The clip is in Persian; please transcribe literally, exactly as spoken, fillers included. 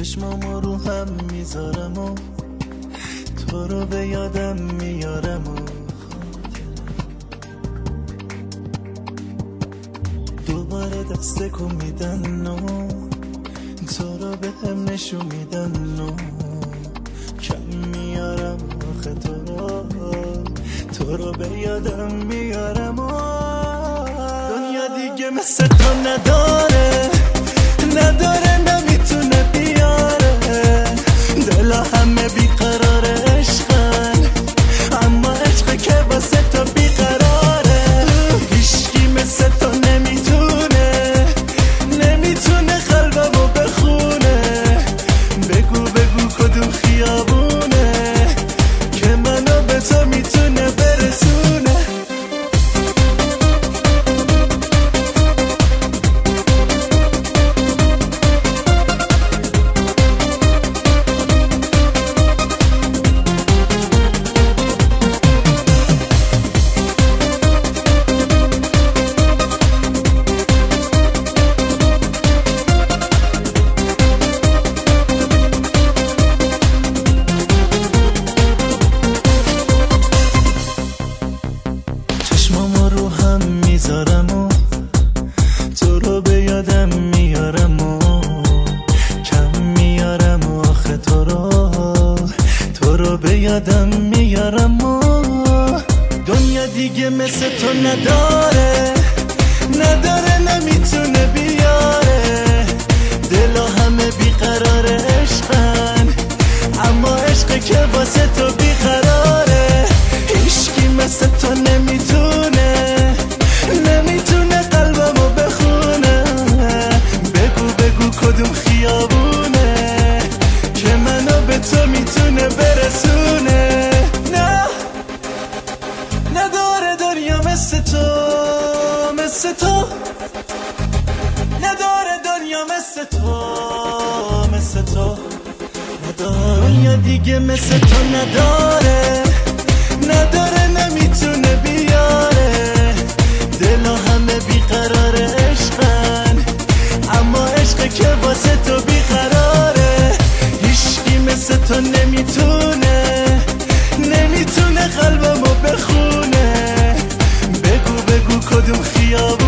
چشمامو رو هم میذارم و تو رو به یادم میارم و دوباره دست کو میدن و تو رو به هم نشون میدن و کم میارم آخه تو رو تو رو به یادم میارم و دنیا دیگه مثل تو نداره نداره نمیتونه بیاره دلا همه بیقرار عشقن اما عشق که واسه تو بیقراره هیچکی مثل تو نمیتونه نمیتونه قلبمو بخونه بگو بگو کدوم خیابونه که منو به تو میتونه برسونه چشمامو رو هم میذارم و تو رو به یادم میارم و کم میارم و آخه تو رو تو رو به یادم میارم و دنیا دیگه مثل تو نداره نداره نمیتونه بیاره دلا همه بیقرار عشقن اما عشق که واسه تو بیقراره هیچکی مثل تو نمیتونه نمیتونه قلبمو بخونه بگو بگو کدوم خیابونه که منو به تو میتونه برسونه نه نداره دنیا مثل تو مثل تو نداره دنیا مثل تو مثل تو دنیا دیگه مثل تو نداره نداره نمیتونه بیاره دلا همه بیقرار عشقن اما عشق که واسه تو بیقراره هیچکی مثل تو نمیتونه نمیتونه قلبمو بخونه بگو بگو کدوم خیابونه